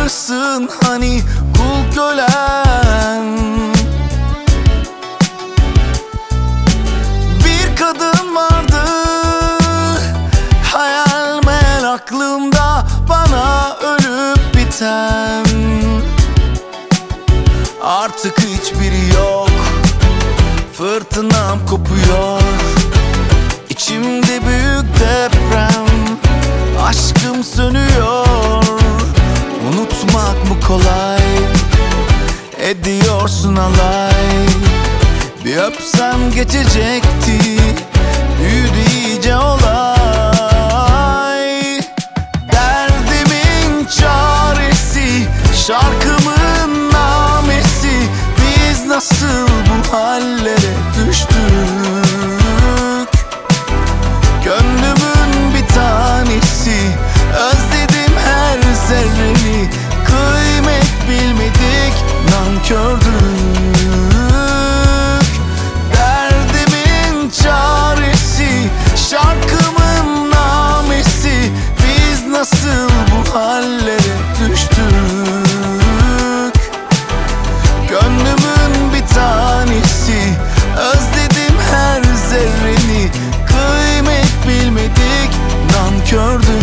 varsın hani kul kölen. Bir kadın vardı, hayal meyal aklımda, bana ölüp biten. Artık hiçbiri yok, fırtınam kopuyor, İçimde büyük deprem, aşkım sönüyor. Unutmak mı kolay, ediyorsun alay. Bir öpsem geçecekti, büyüdü iyice olay. Derdimin çaresi, şarkımın namesi, biz nasıl bu hallere düştük? Gönlümün bir tanesi, özledim her zerreni, kıymet bilmedik, nankördük. Derdimin çaresi, şarkımın namesi, biz nasıl bu hallere düştük? Gönlümün bir tanesi, özledim her zerreni, kıymet bilmedik, nankördük.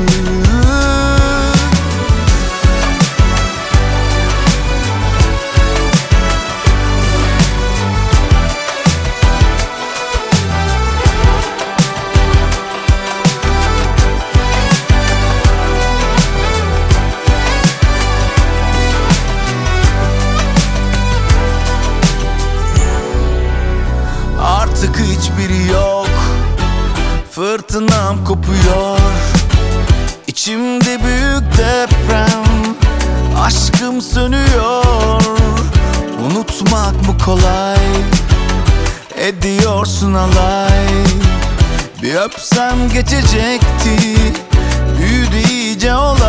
Artık hiçbiri yok, fırtınam kopuyor, İçimde büyük deprem, aşkım sönüyor. Unutmak mı kolay, ediyorsun alay. Bir öpsem geçecekti, büyüdü iyice olay.